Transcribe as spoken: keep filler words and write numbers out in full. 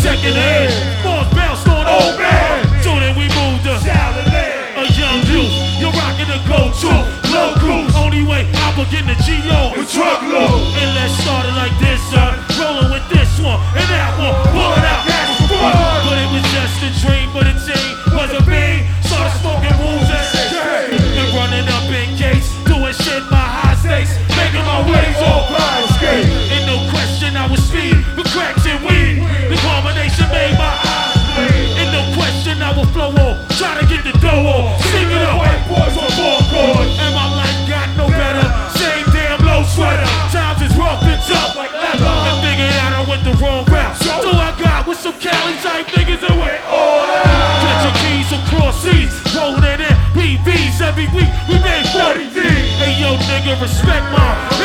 second hand. Balls bounced on old man. So then we moved to a young youth. You're rocking the go-to, low cruise. Only way I begin the G O with truck load. And let's start it like this, son. Rolling with this one and that one. Pull it out. But it was just a dream, but it ain't was a bean. Started smoking rules and and running up in gates, doing shit by high stakes, making my ways all blind skate. Ain't no question I was speed with cracks and weed. The combination made my eyes bleed. Ain't no question I would flow on, try to get the dough on. Sing it up, white boys on four chords. And my life got no better. Same damn low sweater. Times is rough and tough like leather. And figured out I went the wrong route. So I got with some Cali type niggas and went all out. Get your keys across seas, rolling in P Vs every week. We made forty V's. Hey yo, nigga, respect mine.